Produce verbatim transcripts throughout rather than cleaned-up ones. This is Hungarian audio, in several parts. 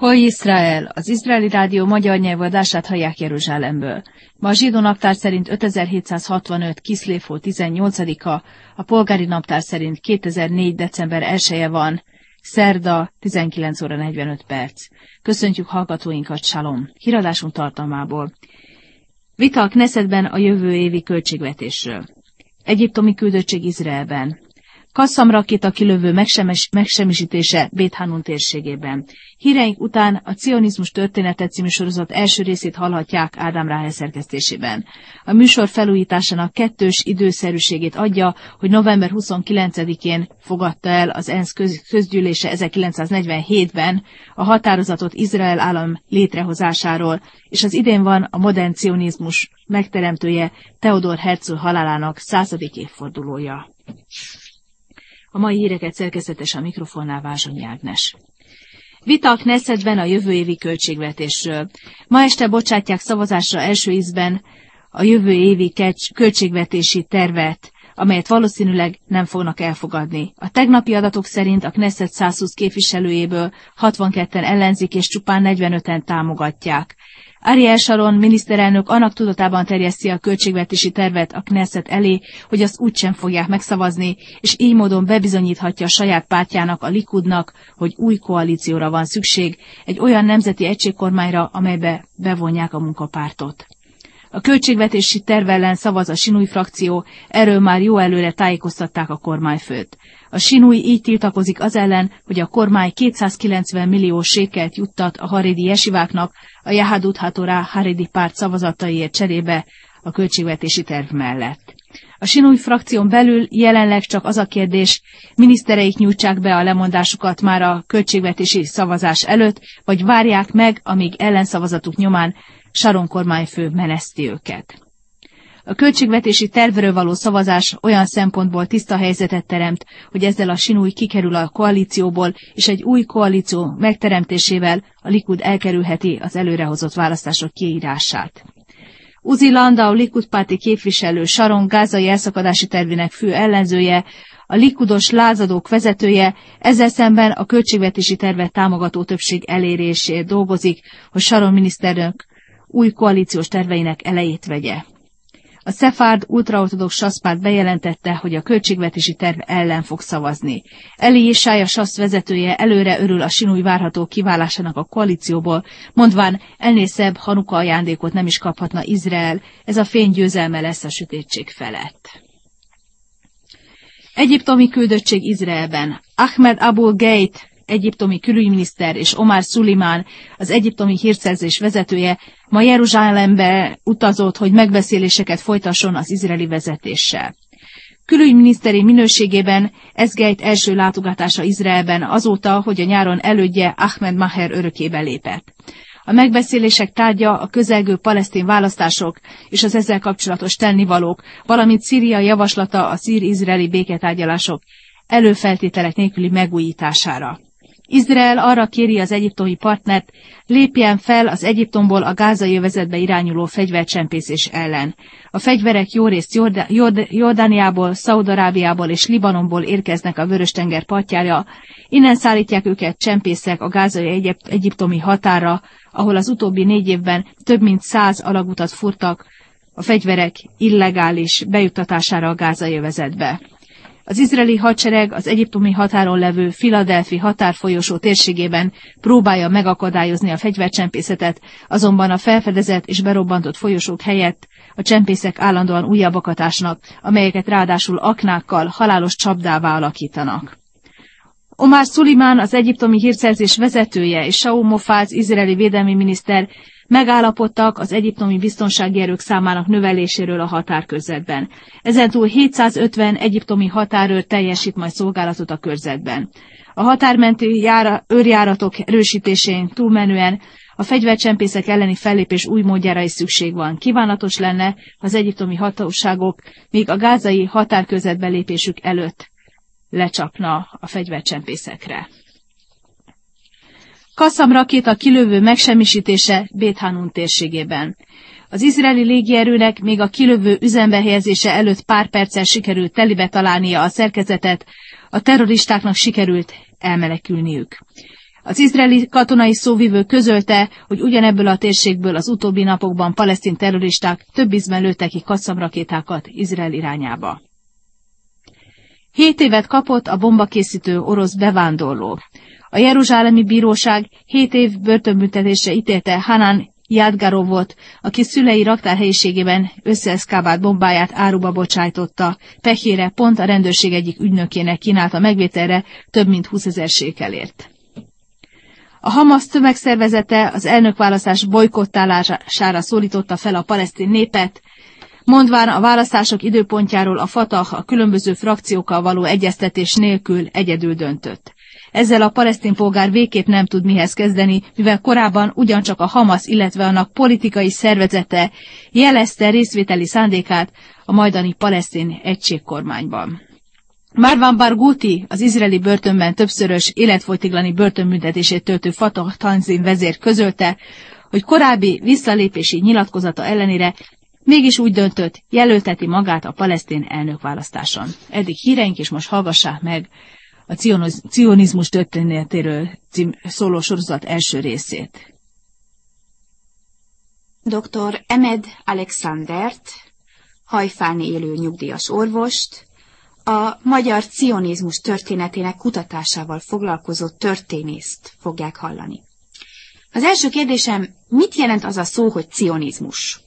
Kol Yisrael, az izraeli rádió magyar nyelvű adását hallják Jeruzsálemből. Ma a zsidó naptár szerint ötezer-hétszázhatvanöt Kiszlév tizennyolcadika, a polgári naptár szerint kétezer-négy december elseje van, szerda, tizenkilenc óra negyvenöt perc. Köszöntjük hallgatóinkat, Shalom! Híradásunk tartalmából. Vita a Knessetben a jövő évi költségvetésről. Egyiptomi küldöttség Izraelben. Kasszam rakéta kilövő megsemes, megsemmisítése Bét Hanun térségében. Híreink után a Cionizmus története című sorozat első részét hallhatják Ádám Ráhel szerkesztésében. A műsor felújításának kettős időszerűségét adja, hogy november huszonkilencedikén fogadta el az ENSZ köz, közgyűlése ezerkilencszáznegyvenhétben a határozatot Izrael állam létrehozásáról, és az idén van a modern cionizmus megteremtője Theodor Herzl halálának századik évfordulója. A mai híreket szerkesztetes a mikrofonnál Vázsonyi Ágnes. Vita a Knessetben a jövő évi költségvetésről. Ma este bocsátják szavazásra első ízben a jövő évi költségvetési tervet, amelyet valószínűleg nem fognak elfogadni. A tegnapi adatok szerint a Knesset százhúsz képviselőjéből hatvanketten ellenzik és csupán negyvenöten támogatják. Ariel Sharon miniszterelnök annak tudatában terjeszti a költségvetési tervet a Knesset elé, hogy azt úgysem fogják megszavazni, és így módon bebizonyíthatja a saját pártjának, a Likudnak, hogy új koalícióra van szükség, egy olyan nemzeti egységkormányra, amelybe bevonják a munkapártot. A költségvetési terv ellen szavaz a Sinúj frakció, erről már jó előre tájékoztatták a kormányfőt. A Sinúj így tiltakozik az ellen, hogy a kormány kétszázkilencven millió sékelt juttat a haredi jesiváknak a Yehadut HaTorah haredi párt szavazataiért cserébe a költségvetési terv mellett. A Sinúj frakción belül jelenleg csak az a kérdés, minisztereik nyújtsák be a lemondásukat már a költségvetési szavazás előtt, vagy várják meg, amíg ellenszavazatuk nyomán Sharon kormányfő meneszti őket. A költségvetési tervről való szavazás olyan szempontból tiszta helyzetet teremt, hogy ezzel a Sinúj kikerül a koalícióból, és egy új koalíció megteremtésével a Likud elkerülheti az előrehozott választások kiírását. Uzi Landau Likud párti képviselő, Sharon gázai elszakadási tervének fő ellenzője, a likudos lázadók vezetője, ezzel szemben a költségvetési tervet támogató többség elérésért dolgozik, hogy Sharon miniszterelnök új koalíciós terveinek elejét vegye. A Szefárd ultraortodox sasszpárt bejelentette, hogy a költségvetési terv ellen fog szavazni. Eli Jésája sassz vezetője előre örül a Sinúj várható kiválásának a koalícióból, mondván ennél szebb Hanuka ajándékot nem is kaphatna Izrael, ez a fény győzelme lesz a sötétség felett. Egyiptomi küldöttség Izraelben. Ahmed Abul Gheit, egyiptomi külügyminiszter, és Omar Suleiman, az egyiptomi hírszerzés vezetője ma Jeruzsálembe utazott, hogy megbeszéléseket folytasson az izraeli vezetéssel. Külügyminiszteri minőségében ez Geit első látogatása Izraelben azóta, hogy a nyáron elődje Ahmed Maher örökébe lépett. A megbeszélések tárgya a közelgő palesztin választások és az ezzel kapcsolatos tennivalók, valamint Szíria javaslata a szír-izraeli béketárgyalások előfeltételek nélküli megújítására. Izrael arra kéri az egyiptomi partnert, lépjen fel az Egyiptomból a gázai övezetbe irányuló fegyvercsempészés ellen. A fegyverek jó részt Jord- Jord- Jordániából, Szaúd-Arábiából és Libanonból érkeznek a Vörös-tenger partjára, innen szállítják őket csempészek a gázai egyip- egyiptomi határra, ahol az utóbbi négy évben több mint száz alagutat furtak a fegyverek illegális bejuttatására a gázai övezetbe. Az izraeli hadsereg az egyiptomi határon levő Philadelphia határfolyosó térségében próbálja megakadályozni a fegyvercsempészetet, azonban a felfedezett és berobbantott folyosók helyett a csempészek állandóan újabbakat ásnak, amelyeket ráadásul aknákkal halálos csapdává alakítanak. Omar Suleiman, az egyiptomi hírszerzés vezetője, és Shaul Mofaz, izraeli védelmi miniszter megállapodtak az egyiptomi biztonsági erők számának növeléséről a határkörzetben. Ezentúl hétszázötven egyiptomi határőr teljesít majd szolgálatot a körzetben. A határmenti jára, őrjáratok erősítésén túlmenően a fegyvercsempészek elleni fellépés új módjára is szükség van. Kívánatos lenne, ha az egyiptomi hatóságok még a gázai határkörzetbe lépésük előtt lecsapna a fegyvercsempészekre. Kasszam rakéta kilövő megsemmisítése Bét Hanun térségében. Az izraeli légierőnek még a kilövő üzembe helyezése előtt pár perccel sikerült telibe találnia a szerkezetet, a terroristáknak sikerült elmenekülniük. Az izraeli katonai szóvivő közölte, hogy ugyanebből a térségből az utóbbi napokban palesztin terroristák több ízben lőttek ki kasszamrakétákat Izrael irányába. Hét évet kapott a bombakészítő orosz bevándorló. A jeruzsálemi bíróság hét év börtönbüntetésre ítélte Hanan Yadgarovot, aki szülei raktárhelyiségében összeeszkábált bombáját áruba bocsájtotta, pehére pont a rendőrség egyik ügynökének kínálta megvételre több mint húszezer sékelért. A Hamas tömegszervezete az elnökválasztás bojkottálására szólította fel a palesztin népet, mondván a választások időpontjáról a Fatah a különböző frakciókkal való egyeztetés nélkül egyedül döntött. Ezzel a palesztin polgár végképp nem tud mihez kezdeni, mivel korábban ugyancsak a Hamas, illetve annak politikai szervezete jelezte részvételi szándékát a majdani palesztin egységkormányban. Marwan Barghouti, az izraeli börtönben többszörös életfogytiglani börtönbüntetését töltő Fatah Tanzim vezér közölte, hogy korábbi visszalépési nyilatkozata ellenére mégis úgy döntött, jelölteti magát a palesztin elnökválasztáson. Eddig híreink, és most hallgassák meg a cionizmus történetéről szóló sorozat első részét. doktor Emed Alexandert, Hajfán élő nyugdíjas orvost, a magyar cionizmus történetének kutatásával foglalkozó történészt fogják hallani. Az első kérdésem, mit jelent az a szó, hogy cionizmus?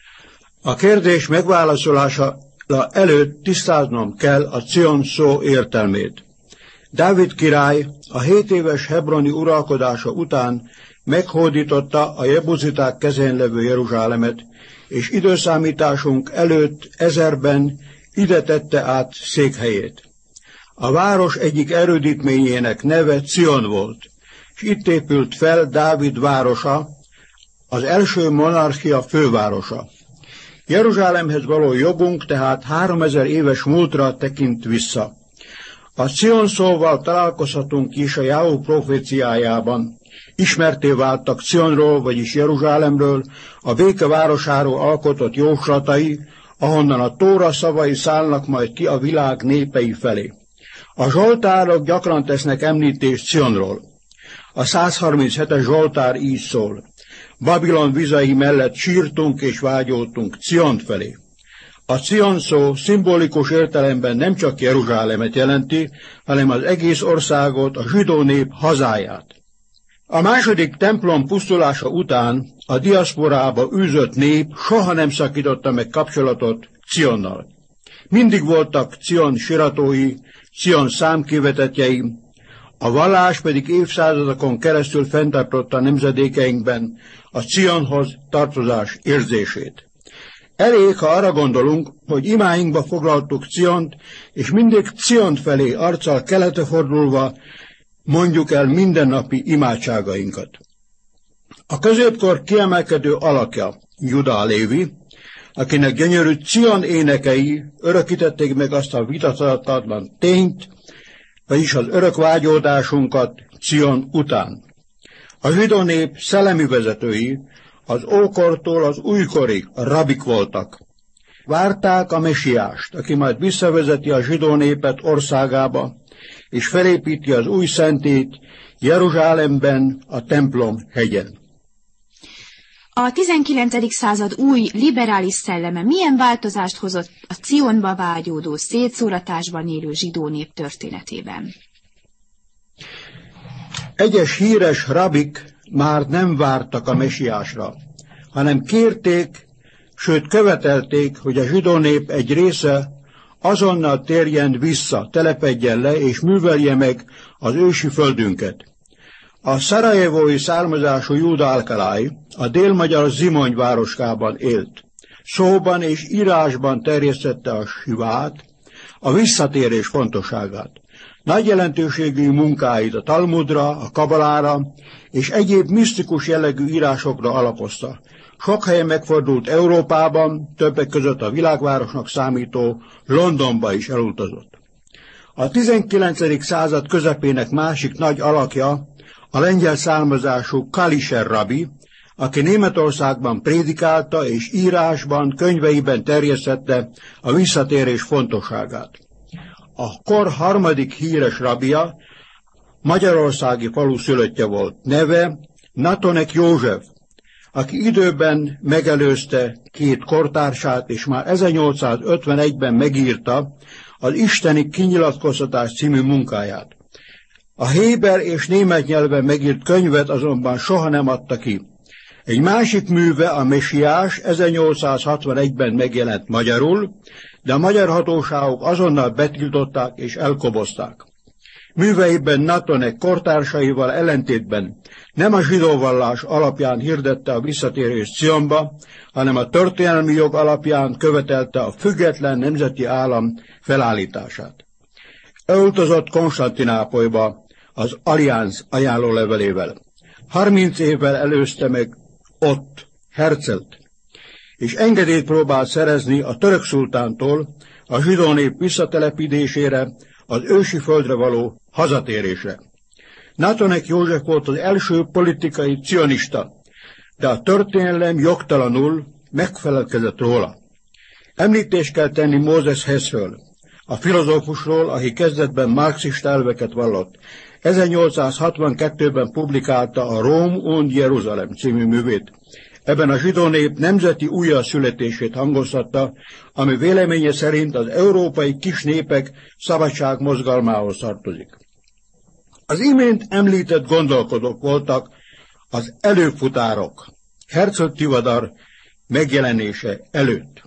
A kérdés megválaszolása előtt tisztáznom kell a cion szó értelmét. Dávid király a hét éves hebroni uralkodása után meghódította a jebuziták kezén levő Jeruzsálemet, és időszámításunk előtt ezerben ide tette át székhelyét. A város egyik erődítményének neve Cion volt, és itt épült fel Dávid városa, az első monarchia fővárosa. Jeruzsálemhez való jogunk tehát háromezer éves múltra tekint vissza. A Cion szóval találkozhatunk is a Jáhú proféciájában. Ismerté váltak Cionról, vagyis Jeruzsálemről, a béke városáról alkotott jóslatai, ahonnan a Tóra szavai szállnak majd ki a világ népei felé. A zsoltárok gyakran tesznek említést Cionról. A százharminchetes zsoltár így szól: Babilon vizei mellett sírtunk és vágyoltunk Cion felé. A Cion szó szimbolikus értelemben nem csak Jeruzsálemet jelenti, hanem az egész országot, a zsidó nép hazáját. A második templom pusztulása után a diaszporába űzött nép soha nem szakította meg kapcsolatot Cionnal. Mindig voltak Cion siratói, Cion számkivetetjei, a vallás pedig évszázadokon keresztül fenntartotta nemzedékeinkben a Cionhoz tartozás érzését. Elég, ha arra gondolunk, hogy imáinkba foglaltuk Ciont, és mindig Ciont felé arccal keletre fordulva mondjuk el mindennapi imádságainkat. A középkor kiemelkedő alakja Juda Lévi, akinek gyönyörű Cion énekei örökítették meg azt a vitathatatlan tényt, vagyis az örök vágyódásunkat Cion után. A zsidó nép szellemi vezetői az ókortól az újkorig a rabik voltak. Várták a mesiást, aki majd visszavezeti a zsidó népet országába, és felépíti az új szentét Jeruzsálemben, a templom hegyen. A tizenkilencedik század új liberális szelleme milyen változást hozott a Cionba vágyódó, szétszóratásban élő zsidó nép történetében? Egyes híres rabik már nem vártak a mesiásra, hanem kérték, sőt követelték, hogy a zsidó nép egy része azonnal térjen vissza, telepedjen le és művelje meg az ősi földünket. A szarajevói származású Júda Alkalai a délmagyar Zimony városkában élt. Szóban és írásban terjesztette a sivát, a visszatérés fontosságát. Nagy jelentőségű munkáit a Talmudra, a Kabalára és egyéb misztikus jellegű írásokra alapozta. Sok helyen megfordult Európában, többek között a világvárosnak számító Londonba is elutazott. A tizenkilencedik század közepének másik nagy alakja a lengyel származású Kalischer rabi, aki Németországban prédikálta és írásban, könyveiben terjesztette a visszatérés fontosságát. A kor harmadik híres rabia, magyarországi falu szülöttje volt. Neve Natonek József, aki időben megelőzte két kortársát, és már ezernyolcszázötvenegyben megírta az Isteni kinyilatkoztatás című munkáját. A héber és német nyelven megírt könyvet azonban soha nem adta ki. Egy másik műve, a Mesiás, ezernyolcszázhatvanegyben megjelent magyarul, de a magyar hatóságok azonnal betiltották és elkobozták. Műveiben Natonek kortársaival ellentétben nem a zsidó vallás alapján hirdette a visszatérést Cionba, hanem a történelmi jog alapján követelte a független nemzeti állam felállítását. Elutazott Konstantinápolyba az Allianz ajánlólevelével. Harminc évvel előzte meg ott Herzelt, és engedélyt próbált szerezni a török szultántól a zsidó nép visszatelepítésére, az ősi földre való hazatérésre. Natonek József volt az első politikai cionista, de a történelem jogtalanul megfelelkezett róla. Említést kell tenni Mózes Heszről, a filozófusról, aki kezdetben marxista elveket vallott. ezernyolcszázhatvankettőben publikálta a Róm und Jeruzalem című művét. Ebben a zsidó nép nemzeti újjászületését hangoztatta, ami véleménye szerint az európai kis népek szabadság mozgalmához tartozik. Az imént említett gondolkodók voltak az előfutárok, Herzl Tivadar megjelenése előtt.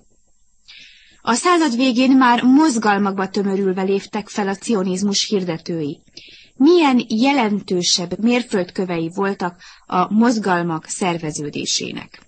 A század végén már mozgalmakba tömörülve léptek fel a cionizmus hirdetői. Milyen jelentősebb mérföldkövei voltak a mozgalmak szerveződésének?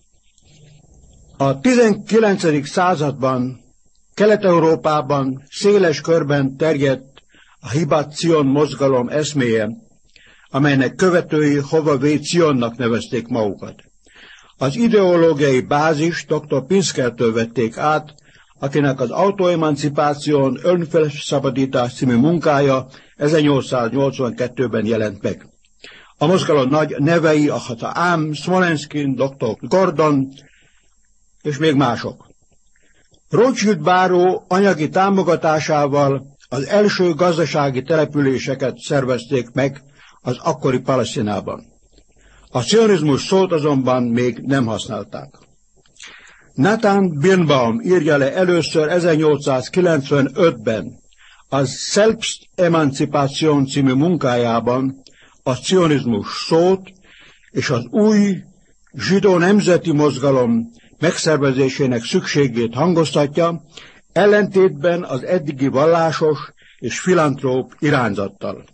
A tizenkilencedik században Kelet-Európában széles körben terjedt a Hibat Cion mozgalom eszméje, amelynek követői Hovavé Cionnak nevezték magukat. Az ideológiai bázis doktor Pinskertől vették át, akinek az Autoemancipáción önfelszabadítás című munkája ezernyolcszáznyolcvankettőben jelent meg. A mozgalom nagy nevei a Hata Ám, Smolenskin, doktor Gordon és még mások. Rothschild báró anyagi támogatásával az első gazdasági településeket szervezték meg az akkori Palesztinában. A cionizmus szót azonban még nem használták. Nathan Birnbaum írja le először ezernyolcszázkilencvenötben a Selbstemanzipation című munkájában a cionizmus szót és az új zsidó nemzeti mozgalom megszervezésének szükségét hangoztatja, ellentétben az eddigi vallásos és filantróp irányzattal.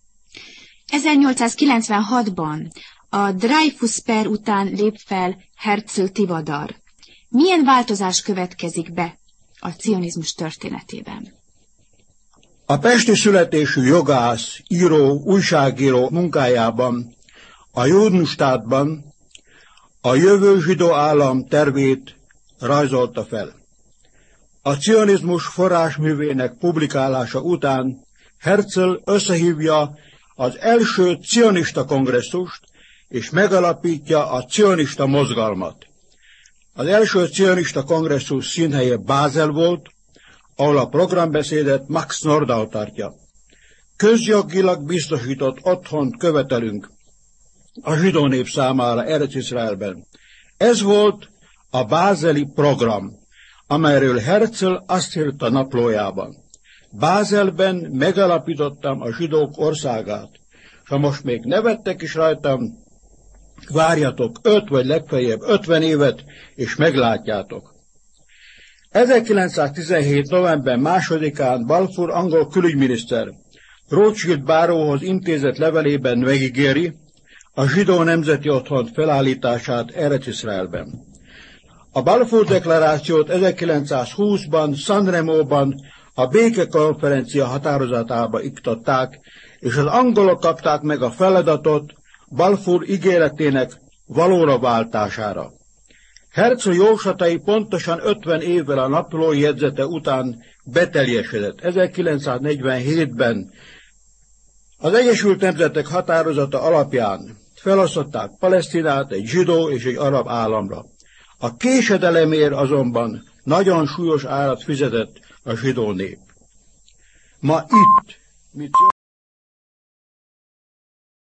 ezernyolcszázkilencvenhatban a Dreyfus-per után lép fel Herzl Tivadar. Milyen változás következik be a cionizmus történetében? A pesti születésű jogász, író, újságíró munkájában, a Judenstátban a jövő zsidó állam tervét rajzolta fel. A cionizmus forrásművének publikálása után Herzl összehívja az első cionista kongresszust, és megalapítja a cionista mozgalmat. Az első cionista kongresszus színhelye Bázel volt, ahol a programbeszédet Max Nordau tartja. Közjogilag biztosított otthont követelünk a zsidó nép számára Eretz-Izraelben. Ez volt a bázeli program, amelyről Herzl azt írta naplójában. Bázelben megalapítottam a zsidók országát, és ha most még nevettek is rajtam, várjatok öt vagy legfeljebb ötven évet, és meglátjátok. ezerkilencszáztizenhét. november másodikán Balfour angol külügyminiszter Rothschild báróhoz intézett levelében megígéri a zsidó nemzeti otthon felállítását Eretz-Izraelben. A Balfour deklarációt ezerkilencszázhúszban Sanremóban a békekonferencia határozatába iktatták, és az angolok kapták meg a feladatot Balfour ígéretének valóra váltására. Herzl jóslatai pontosan ötven évvel a naplói jegyzete után beteljesedett. ezerkilencszáznegyvenhétben az Egyesült Nemzetek határozata alapján felosztották Palesztinát egy zsidó és egy arab államra. A késedelemért azonban nagyon súlyos árat fizetett a zsidó nép. Ma itt, mit